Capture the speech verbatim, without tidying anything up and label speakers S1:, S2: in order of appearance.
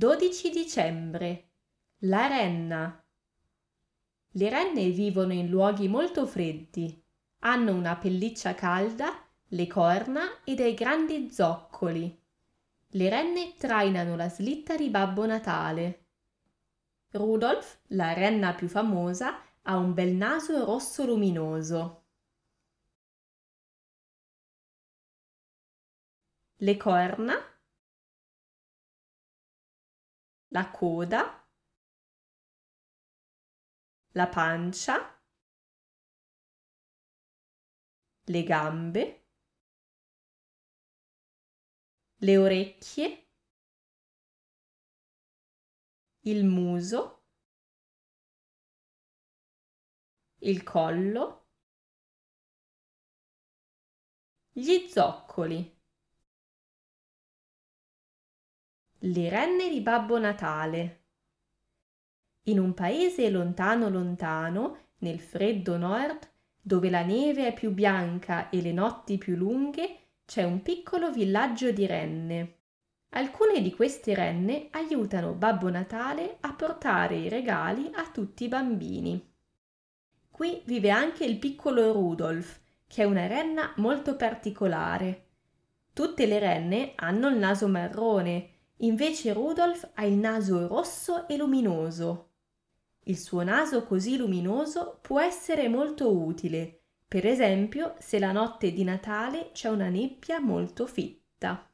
S1: dodici dicembre. La renna. Le renne vivono in luoghi molto freddi. Hanno una pelliccia calda, le corna e dei grandi zoccoli. Le renne trainano la slitta di Babbo Natale. Rudolf, la renna più famosa, ha un bel naso rosso luminoso. Le corna, la coda, la pancia, le gambe, le orecchie, il muso, il collo, gli zoccoli. Le renne di Babbo Natale. In un paese lontano lontano, nel freddo nord, dove la neve è più bianca e le notti più lunghe, c'è un piccolo villaggio di renne. Alcune di queste renne aiutano Babbo Natale a portare i regali a tutti i bambini. Qui vive anche il piccolo Rudolf, che è una renna molto particolare. Tutte le renne hanno il naso marrone, invece Rudolf ha il naso rosso e luminoso. Il suo naso così luminoso può essere molto utile, per esempio se la notte di Natale c'è una nebbia molto fitta.